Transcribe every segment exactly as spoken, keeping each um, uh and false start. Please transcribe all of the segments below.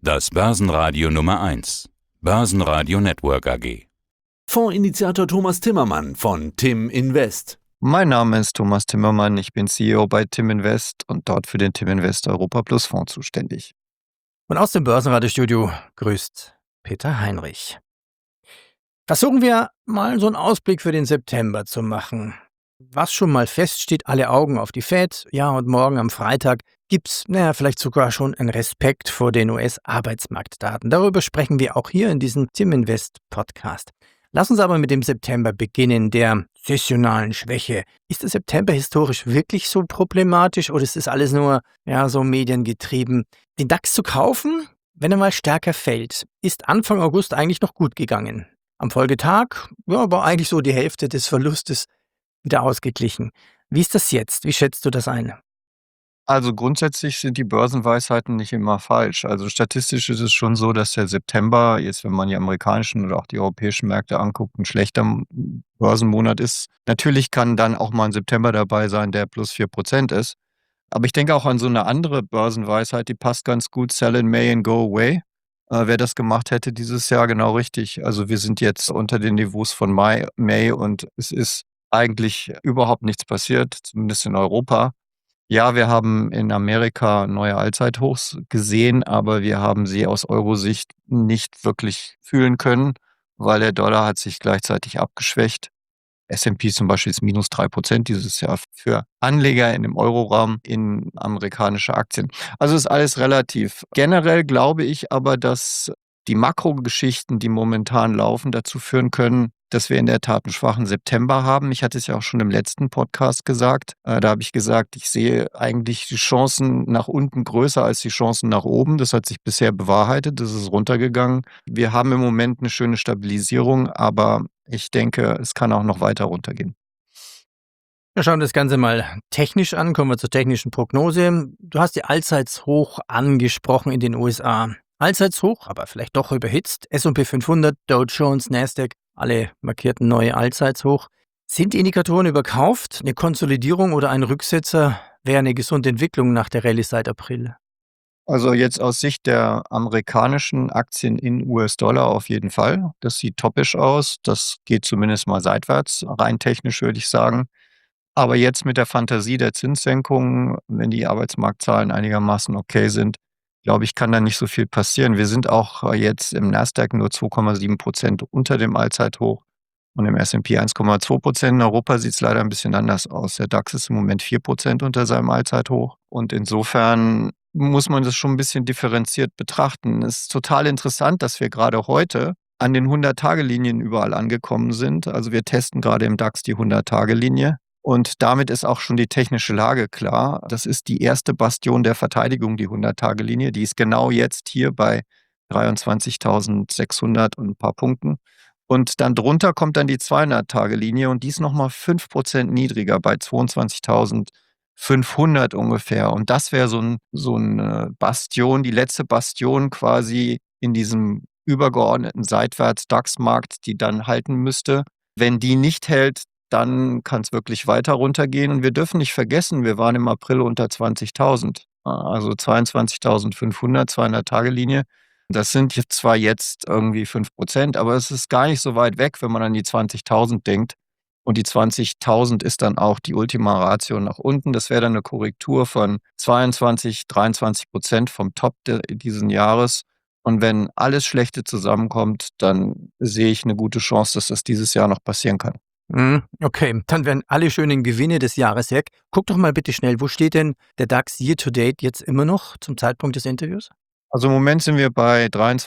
Das Börsenradio Nummer eins. Börsenradio Network A G. Fondsinitiator Thomas Timmermann von Tim Invest. Mein Name ist Thomas Timmermann, ich bin C E O bei Tim Invest und dort für den Tim Invest Europa Plus Fonds zuständig. Und aus dem Börsenradiostudio grüßt Peter Heinrich. Versuchen wir mal so einen Ausblick für den September zu machen. Was schon mal feststeht, alle Augen auf die Fed. Ja, und morgen am Freitag gibt's, naja, vielleicht sogar schon einen Respekt vor den U S-Arbeitsmarktdaten. Darüber sprechen wir auch hier in diesem Tim Invest Podcast. Lass uns aber mit dem September beginnen, der saisonalen Schwäche. Ist der September historisch wirklich so problematisch oder ist das alles nur, ja, so mediengetrieben? Den DAX zu kaufen, wenn er mal stärker fällt, ist Anfang August eigentlich noch gut gegangen. Am Folgetag, ja, war eigentlich so die Hälfte des Verlustes wieder ausgeglichen. Wie ist das jetzt? Wie schätzt du das ein? Also grundsätzlich sind die Börsenweisheiten nicht immer falsch. Also statistisch ist es schon so, dass der September, jetzt wenn man die amerikanischen oder auch die europäischen Märkte anguckt, ein schlechter Börsenmonat ist. Natürlich kann dann auch mal ein September dabei sein, der plus vier Prozent ist. Aber ich denke auch an so eine andere Börsenweisheit, die passt ganz gut, sell in May and go away. Äh, wer das gemacht hätte dieses Jahr, genau richtig. Also wir sind jetzt unter den Niveaus von Mai, May und es ist eigentlich überhaupt nichts passiert, zumindest in Europa. Ja, wir haben in Amerika neue Allzeithochs gesehen, aber wir haben sie aus Eurosicht nicht wirklich fühlen können, weil der Dollar hat sich gleichzeitig abgeschwächt. S und P zum Beispiel ist minus drei Prozent dieses Jahr für Anleger in dem Euroraum in amerikanische Aktien. Also ist alles relativ. Generell glaube ich aber, dass die Makrogeschichten, die momentan laufen, dazu führen können, dass wir in der Tat einen schwachen September haben. Ich hatte es ja auch schon im letzten Podcast gesagt. Äh, da habe ich gesagt, ich sehe eigentlich die Chancen nach unten größer als die Chancen nach oben. Das hat sich bisher bewahrheitet, das ist runtergegangen. Wir haben im Moment eine schöne Stabilisierung, aber ich denke, es kann auch noch weiter runtergehen. Wir schauen das Ganze mal technisch an, kommen wir zur technischen Prognose. Du hast die Allzeithoch angesprochen in den U S A. Allzeithoch, aber vielleicht doch überhitzt. S und P fünfhundert, Dow Jones, Nasdaq, alle markierten neue Allzeithoch. Sind die Indikatoren überkauft? Eine Konsolidierung oder ein Rücksetzer wäre eine gesunde Entwicklung nach der Rallye seit April? Also jetzt aus Sicht der amerikanischen Aktien in U S-Dollar auf jeden Fall. Das sieht toppisch aus. Das geht zumindest mal seitwärts, rein technisch würde ich sagen. Aber jetzt mit der Fantasie der Zinssenkungen, wenn die Arbeitsmarktzahlen einigermaßen okay sind, glaube ich, kann da nicht so viel passieren. Wir sind auch jetzt im Nasdaq nur zwei Komma sieben Prozent unter dem Allzeithoch und im S und P eins Komma zwei Prozent. In Europa sieht es leider ein bisschen anders aus. Der DAX ist im Moment vier Prozent unter seinem Allzeithoch. Und insofern muss man das schon ein bisschen differenziert betrachten. Es ist total interessant, dass wir gerade heute an den hundert-Tage-Linien überall angekommen sind. Also wir testen gerade im DAX die hundert-Tage-Linie. Und damit ist auch schon die technische Lage klar. Das ist die erste Bastion der Verteidigung, die hundert-Tage-Linie. Die ist genau jetzt hier bei dreiundzwanzigtausendsechshundert und ein paar Punkten. Und dann drunter kommt dann die zweihundert-Tage-Linie und die ist nochmal fünf Prozent niedriger bei zweiundzwanzigtausendfünfhundert ungefähr. Und das wäre so, ein, so eine Bastion, die letzte Bastion quasi in diesem übergeordneten Seitwärts-DAX-Markt, die dann halten müsste. Wenn die nicht hält, dann kann es wirklich weiter runtergehen. Und wir dürfen nicht vergessen, wir waren im April unter zwanzigtausend, also zweiundzwanzigtausendfünfhundert, zweihundert-Tage-Linie. Das sind jetzt zwar jetzt irgendwie fünf Prozent, aber es ist gar nicht so weit weg, wenn man an die zwanzigtausend denkt. Und die zwanzigtausend ist dann auch die Ultima Ratio nach unten. Das wäre dann eine Korrektur von zweiundzwanzig, dreiundzwanzig Prozent vom Top de, diesen Jahres. Und wenn alles Schlechte zusammenkommt, dann sehe ich eine gute Chance, dass das dieses Jahr noch passieren kann. Okay, dann werden alle schönen Gewinne des Jahres weg. Guck doch mal bitte schnell, wo steht denn der DAX year to date jetzt immer noch zum Zeitpunkt des Interviews? Also im Moment sind wir bei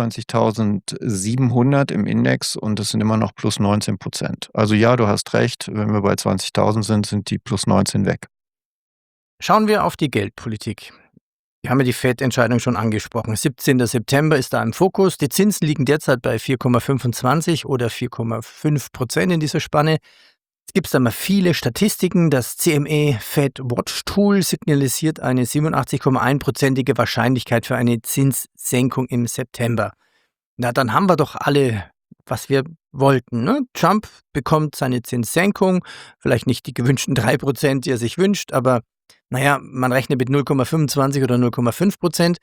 dreiundzwanzigtausendsiebenhundert im Index und das sind immer noch plus neunzehn Prozent. Also ja, du hast recht, wenn wir bei zwanzigtausend sind, sind die plus neunzehn weg. Schauen wir auf die Geldpolitik. Wir haben ja die Fed-Entscheidung schon angesprochen. siebzehnter September ist da im Fokus. Die Zinsen liegen derzeit bei vier Komma fünfundzwanzig oder vier Komma fünf Prozent in dieser Spanne. Es gibt da mal viele Statistiken. Das C M E Fed Watch Tool signalisiert eine siebenundachtzig Komma eins prozentige Wahrscheinlichkeit für eine Zinssenkung im September. Na, dann haben wir doch alle, was wir wollten. Ne? Trump bekommt seine Zinssenkung, vielleicht nicht die gewünschten drei Prozent, die er sich wünscht, aber naja, man rechnet mit null Komma fünfundzwanzig oder null Komma fünf Prozent.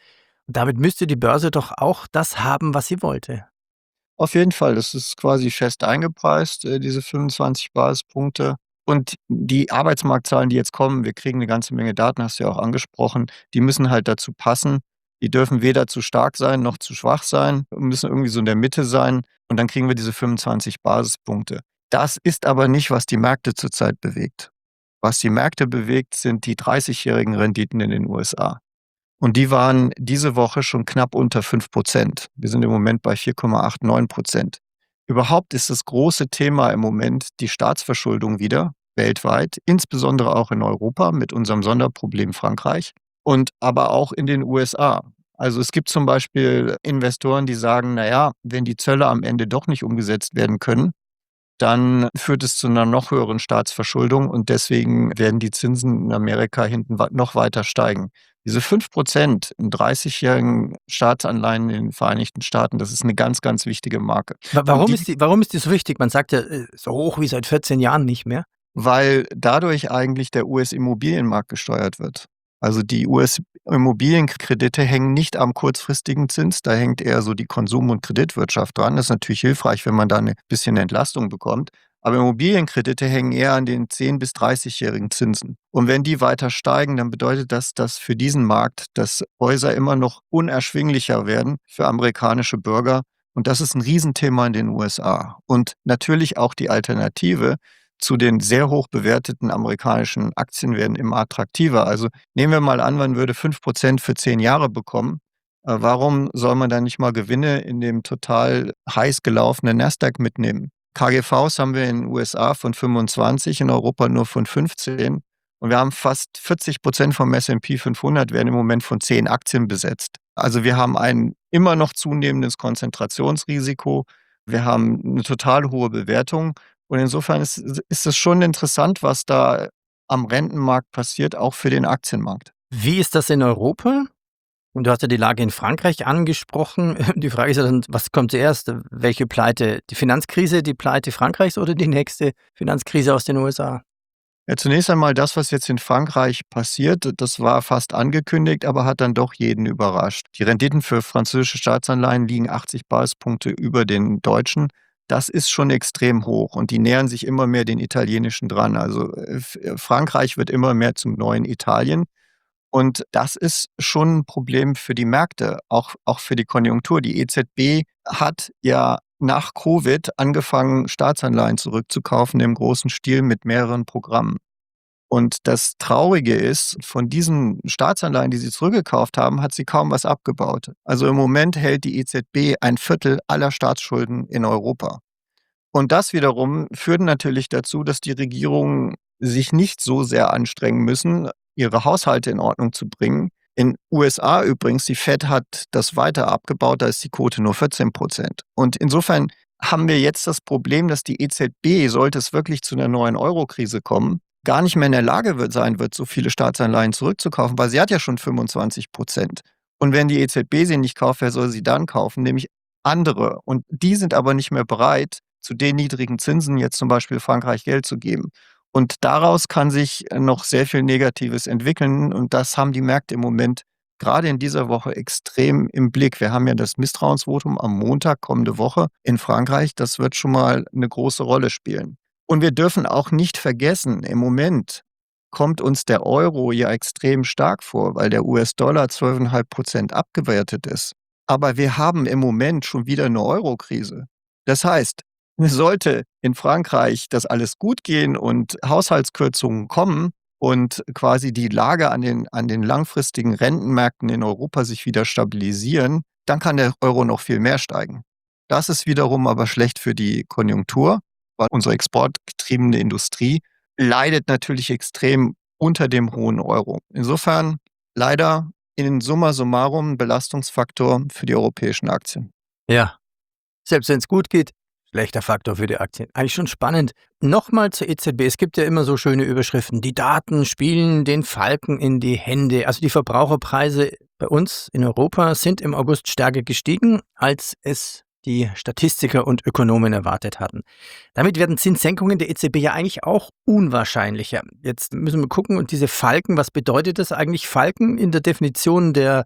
Damit müsste die Börse doch auch das haben, was sie wollte. Auf jeden Fall, das ist quasi fest eingepreist, äh, diese fünfundzwanzig Basispunkte. Und die Arbeitsmarktzahlen, die jetzt kommen, wir kriegen eine ganze Menge Daten, hast du ja auch angesprochen, die müssen halt dazu passen. Die dürfen weder zu stark sein noch zu schwach sein, müssen irgendwie so in der Mitte sein und dann kriegen wir diese fünfundzwanzig Basispunkte. Das ist aber nicht, was die Märkte zurzeit bewegt. Was die Märkte bewegt, sind die dreißigjährigen Renditen in den U S A. Und die waren diese Woche schon knapp unter fünf Prozent. Wir sind im Moment bei vier Komma neunundachtzig Prozent. Überhaupt ist das große Thema im Moment die Staatsverschuldung wieder, weltweit, insbesondere auch in Europa mit unserem Sonderproblem Frankreich und aber auch in den U S A. Also es gibt zum Beispiel Investoren, die sagen, naja, wenn die Zölle am Ende doch nicht umgesetzt werden können, dann führt es zu einer noch höheren Staatsverschuldung und deswegen werden die Zinsen in Amerika hinten noch weiter steigen. Diese fünf Prozent in dreißigjährigen Staatsanleihen in den Vereinigten Staaten, das ist eine ganz, ganz wichtige Marke. Warum die, ist die, warum ist die so wichtig? Man sagt ja, so hoch wie seit vierzehn Jahren nicht mehr. Weil dadurch eigentlich der U S-Immobilienmarkt gesteuert wird. Also die U S-Immobilienkredite hängen nicht am kurzfristigen Zins, da hängt eher so die Konsum- und Kreditwirtschaft dran. Das ist natürlich hilfreich, wenn man da ein bisschen Entlastung bekommt. Aber Immobilienkredite hängen eher an den zehn- bis dreißigjährigen Zinsen. Und wenn die weiter steigen, dann bedeutet das, dass für diesen Markt, dass Häuser immer noch unerschwinglicher werden für amerikanische Bürger. Und das ist ein Riesenthema in den U S A. Und natürlich auch die Alternative zu den sehr hoch bewerteten amerikanischen Aktien werden immer attraktiver. Also nehmen wir mal an, man würde fünf Prozent für zehn Jahre bekommen. Äh, warum soll man dann nicht mal Gewinne in dem total heiß gelaufenen Nasdaq mitnehmen? K G Vs haben wir in den U S A von fünfundzwanzig, in Europa nur von fünfzehn. Und wir haben fast vierzig Prozent vom S und P fünfhundert werden im Moment von zehn Aktien besetzt. Also wir haben ein immer noch zunehmendes Konzentrationsrisiko. Wir haben eine total hohe Bewertung. Und insofern ist, ist es schon interessant, was da am Rentenmarkt passiert, auch für den Aktienmarkt. Wie ist das in Europa? Und du hast ja die Lage in Frankreich angesprochen. Die Frage ist ja dann, was kommt zuerst? Welche Pleite? Die Finanzkrise, die Pleite Frankreichs oder die nächste Finanzkrise aus den U S A? Ja, zunächst einmal das, was jetzt in Frankreich passiert, das war fast angekündigt, aber hat dann doch jeden überrascht. Die Renditen für französische Staatsanleihen liegen achtzig Basispunkte über den deutschen. Das ist schon extrem hoch und die nähern sich immer mehr den italienischen dran. Also Frankreich wird immer mehr zum neuen Italien. Und das ist schon ein Problem für die Märkte, auch, auch für die Konjunktur. Die E Z B hat ja nach Covid angefangen, Staatsanleihen zurückzukaufen im großen Stil mit mehreren Programmen. Und das Traurige ist, von diesen Staatsanleihen, die sie zurückgekauft haben, hat sie kaum was abgebaut. Also im Moment hält die E Z B ein Viertel aller Staatsschulden in Europa. Und das wiederum führt natürlich dazu, dass die Regierungen sich nicht so sehr anstrengen müssen, ihre Haushalte in Ordnung zu bringen. In U S A übrigens, die Fed hat das weiter abgebaut, da ist die Quote nur vierzehn Prozent. Und insofern haben wir jetzt das Problem, dass die E Z B, sollte es wirklich zu einer neuen Euro-Krise kommen, gar nicht mehr in der Lage wird, sein wird, so viele Staatsanleihen zurückzukaufen, weil sie hat ja schon fünfundzwanzig Prozent. Und wenn die E Z B sie nicht kauft, wer soll sie dann kaufen? Nämlich andere. Und die sind aber nicht mehr bereit, zu den niedrigen Zinsen jetzt zum Beispiel Frankreich Geld zu geben. Und daraus kann sich noch sehr viel Negatives entwickeln. Und das haben die Märkte im Moment gerade in dieser Woche extrem im Blick. Wir haben ja das Misstrauensvotum am Montag kommende Woche in Frankreich. Das wird schon mal eine große Rolle spielen. Und wir dürfen auch nicht vergessen, im Moment kommt uns der Euro ja extrem stark vor, weil der U S-Dollar zwölf Komma fünf Prozent abgewertet ist. Aber wir haben im Moment schon wieder eine Euro-Krise. Das heißt, sollte in Frankreich das alles gut gehen und Haushaltskürzungen kommen und quasi die Lage an den, an den langfristigen Rentenmärkten in Europa sich wieder stabilisieren, dann kann der Euro noch viel mehr steigen. Das ist wiederum aber schlecht für die Konjunktur, weil unsere exportgetriebene Industrie leidet natürlich extrem unter dem hohen Euro. Insofern leider in summa summarum ein Belastungsfaktor für die europäischen Aktien. Ja, selbst wenn es gut geht, schlechter Faktor für die Aktien. Eigentlich schon spannend. Nochmal zur E Z B. Es gibt ja immer so schöne Überschriften. Die Daten spielen den Falken in die Hände. Also die Verbraucherpreise bei uns in Europa sind im August stärker gestiegen, als es die Statistiker und Ökonomen erwartet hatten. Damit werden Zinssenkungen der E Z B ja eigentlich auch unwahrscheinlicher. Jetzt müssen wir gucken, und diese Falken, was bedeutet das eigentlich? Falken in der Definition der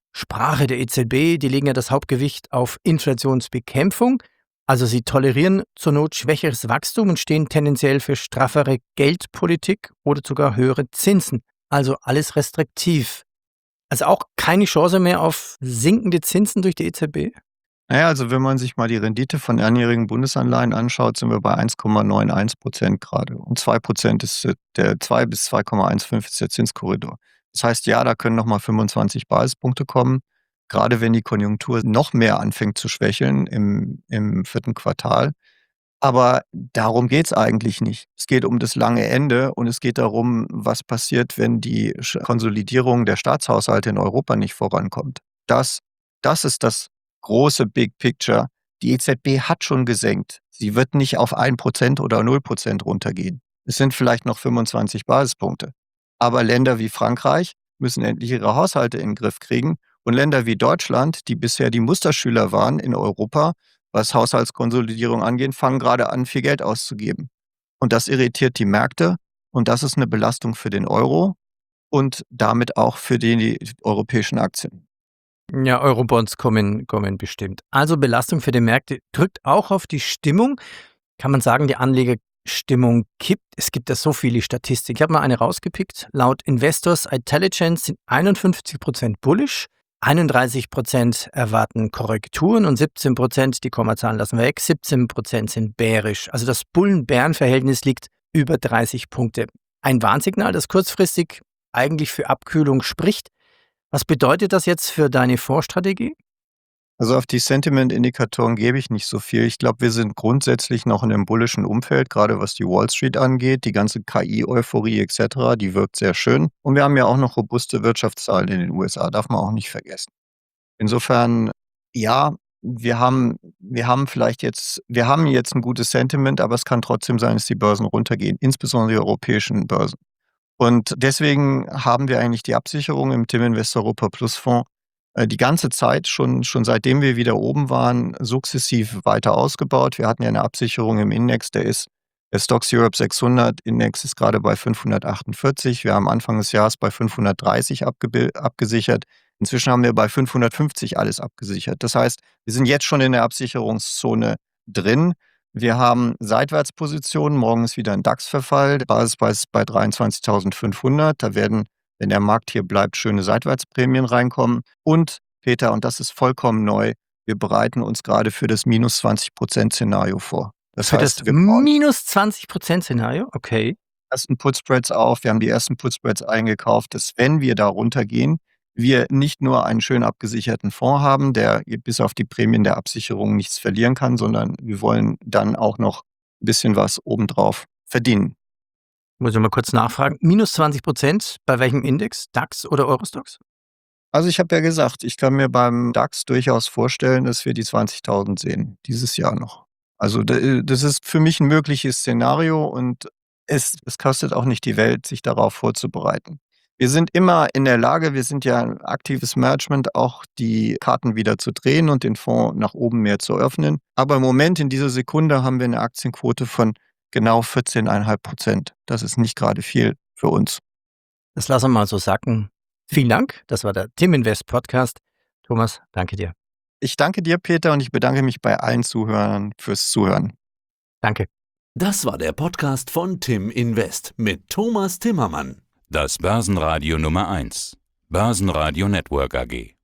Sprache der E Z B, die legen ja das Hauptgewicht auf Inflationsbekämpfung. Also sie tolerieren zur Not schwächeres Wachstum und stehen tendenziell für straffere Geldpolitik oder sogar höhere Zinsen. Also alles restriktiv. Also auch keine Chance mehr auf sinkende Zinsen durch die E Z B? Naja, also wenn man sich mal die Rendite von einjährigen Bundesanleihen anschaut, sind wir bei eins Komma einundneunzig Prozent gerade. Und zwei Prozent ist der zwei bis zwei Komma fünfzehn ist der Zinskorridor. Das heißt, ja, da können nochmal fünfundzwanzig Basispunkte kommen. Gerade wenn die Konjunktur noch mehr anfängt zu schwächeln im, im vierten Quartal. Aber darum geht es eigentlich nicht. Es geht um das lange Ende und es geht darum, was passiert, wenn die Konsolidierung der Staatshaushalte in Europa nicht vorankommt. Das, das ist das große Big Picture. Die E Z B hat schon gesenkt. Sie wird nicht auf ein Prozent oder null Prozent runtergehen. Es sind vielleicht noch fünfundzwanzig Basispunkte. Aber Länder wie Frankreich müssen endlich ihre Haushalte in den Griff kriegen. Und Länder wie Deutschland, die bisher die Musterschüler waren in Europa, was Haushaltskonsolidierung angeht, fangen gerade an, viel Geld auszugeben. Und das irritiert die Märkte und das ist eine Belastung für den Euro und damit auch für die europäischen Aktien. Ja, Eurobonds kommen, kommen bestimmt. Also Belastung für die Märkte drückt auch auf die Stimmung. Kann man sagen, die Anlegerstimmung kippt? Es gibt ja so viele Statistiken. Ich habe mal eine rausgepickt. Laut Investors Intelligence sind einundfünfzig Prozent bullish, einunddreißig Prozent erwarten Korrekturen und siebzehn Prozent, die Kommazahlen lassen wir weg, siebzehn Prozent sind bärisch. Also das Bullen-Bären-Verhältnis liegt über dreißig Punkte. Ein Warnsignal, das kurzfristig eigentlich für Abkühlung spricht. Was bedeutet das jetzt für deine Fondsstrategie? Also auf die Sentiment-Indikatoren gebe ich nicht so viel. Ich glaube, wir sind grundsätzlich noch in einem bullischen Umfeld, gerade was die Wall Street angeht. Die ganze K I-Euphorie et cetera, die wirkt sehr schön. Und wir haben ja auch noch robuste Wirtschaftszahlen in den U S A, darf man auch nicht vergessen. Insofern, ja, wir haben, wir haben vielleicht jetzt, wir haben jetzt ein gutes Sentiment, aber es kann trotzdem sein, dass die Börsen runtergehen, insbesondere die europäischen Börsen. Und deswegen haben wir eigentlich die Absicherung im Tim Invest Europa Plus Fonds äh, die ganze Zeit, schon, schon seitdem wir wieder oben waren, sukzessiv weiter ausgebaut. Wir hatten ja eine Absicherung im Index, der ist, der Stocks Europe sechshundert Index ist gerade bei fünfhundertachtundvierzig. Wir haben Anfang des Jahres bei fünfhundertdreißig abge- abgesichert. Inzwischen haben wir bei fünfhundertfünfzig alles abgesichert. Das heißt, wir sind jetzt schon in der Absicherungszone drin. Wir haben Seitwärtspositionen, morgen ist wieder ein DAX-Verfall, der Basispreis ist bei dreiundzwanzigtausendfünfhundert, da werden, wenn der Markt hier bleibt, schöne Seitwärtsprämien reinkommen. Und, Peter, und das ist vollkommen neu, wir bereiten uns gerade für das minus zwanzig Prozent Szenario vor. Das Für heißt, das wir bauen minus zwanzig Prozent Szenario? Okay. die ersten Put-Spreads auf, wir haben die ersten Put-Spreads eingekauft, dass wenn wir da runtergehen, wir nicht nur einen schön abgesicherten Fonds haben, der bis auf die Prämien der Absicherung nichts verlieren kann, sondern wir wollen dann auch noch ein bisschen was obendrauf verdienen. Muss ich mal kurz nachfragen. Minus zwanzig Prozent bei welchem Index? DAX oder Eurostoxx? Also ich habe ja gesagt, ich kann mir beim DAX durchaus vorstellen, dass wir die zwanzigtausend sehen, dieses Jahr noch. Also da- das ist für mich ein mögliches Szenario und es, es kostet auch nicht die Welt, sich darauf vorzubereiten. Wir sind immer in der Lage, wir sind ja ein aktives Management, auch die Karten wieder zu drehen und den Fonds nach oben mehr zu öffnen. Aber im Moment, in dieser Sekunde, haben wir eine Aktienquote von genau vierzehn Komma fünf Prozent. Das ist nicht gerade viel für uns. Das lassen wir mal so sacken. Vielen Dank. Das war der Tim Invest Podcast. Thomas, danke dir. Ich danke dir, Peter, und ich bedanke mich bei allen Zuhörern fürs Zuhören. Danke. Das war der Podcast von Tim Invest mit Thomas Timmermann. Das Börsenradio Nummer eins. Börsenradio Network A G.